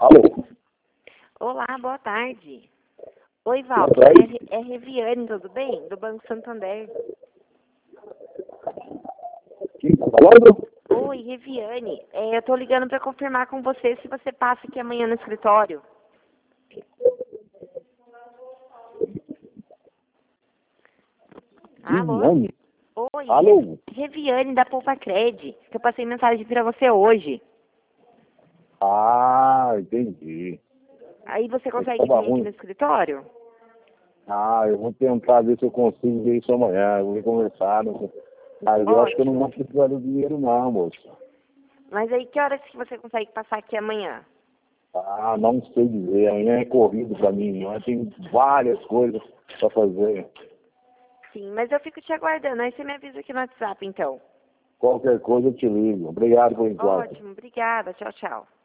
Alô? Olá, boa tarde. Oi, Boa Walter. tarde. É Reviane, tudo bem? Do Banco Santander. Quem tá falando? Oi, Reviane. Eu tô ligando para confirmar com você se você passa aqui amanhã no escritório. Alô? Viviane? Oi, Alô? Reviane da Poupa Cred, que eu passei mensagem para você hoje. Ah, entendi. Aí você consegue Tava vir aqui ruim. no escritório? Ah, eu vou tentar ver se eu consigo ver isso amanhã. Eu vou conversar. Mas eu acho que eu não Ótimo. vou precisar do dinheiro não, moço. Mas aí que horas que você consegue passar aqui amanhã? Ah, não sei dizer. Amanhã é corrido pra mim. Amanhã tem várias coisas pra fazer. Sim, mas eu fico te aguardando. Aí você me avisa aqui no WhatsApp, então. Qualquer coisa eu te ligo. Obrigado por enquanto. Ótimo, obrigada. Tchau, tchau.